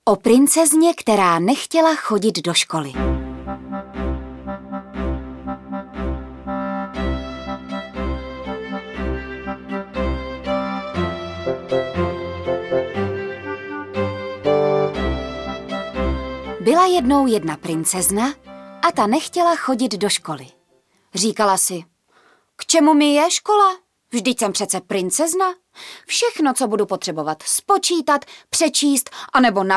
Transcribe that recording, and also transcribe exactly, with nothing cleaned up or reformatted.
O princezně, která nechtěla chodit do školy. Byla jednou jedna princezna a ta nechtěla chodit do školy. Říkala si, k čemu mi je škola? Vždyť jsem přece princezna. Všechno, co budu potřebovat spočítat, přečíst anebo napsat,